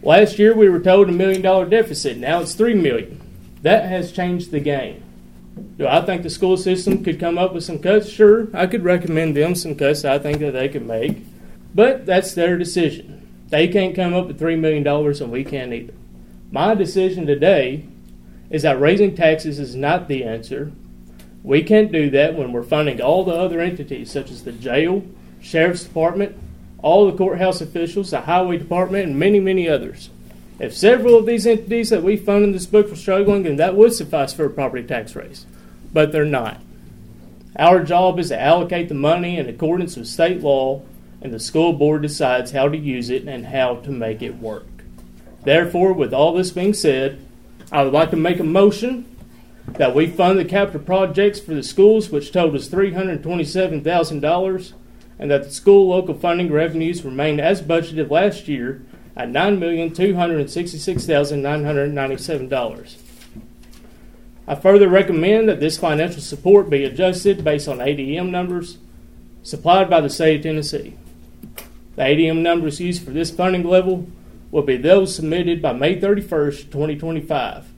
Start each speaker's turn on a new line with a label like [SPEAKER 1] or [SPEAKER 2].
[SPEAKER 1] Last year we were told $1 million deficit. Now it's $3 million. That has changed the game. Do I think the school system could come up with some cuts? Sure, I could recommend them some cuts I think that they could make. But that's their decision. They can't come up with $3 million and we can't either. My decision today is that raising taxes is not the answer. We can't do that when we're funding all the other entities such as the jail, sheriff's department, all the courthouse officials, the highway department, and many, many others. If several of these entities that we fund in this book were struggling, then that would suffice for a property tax raise. But they're not. Our job is to allocate the money in accordance with state law, and the school board decides how to use it and how to make it work. Therefore, with all this being said, I would like to make a motion that we fund the capital projects for the schools, which totals $327,000, and that the school local funding revenues remain as budgeted last year at $9,266,997. I further recommend that this financial support be adjusted based on ADM numbers supplied by the state of Tennessee. The ADM numbers used for this funding level will be those submitted by May 31st, 2025.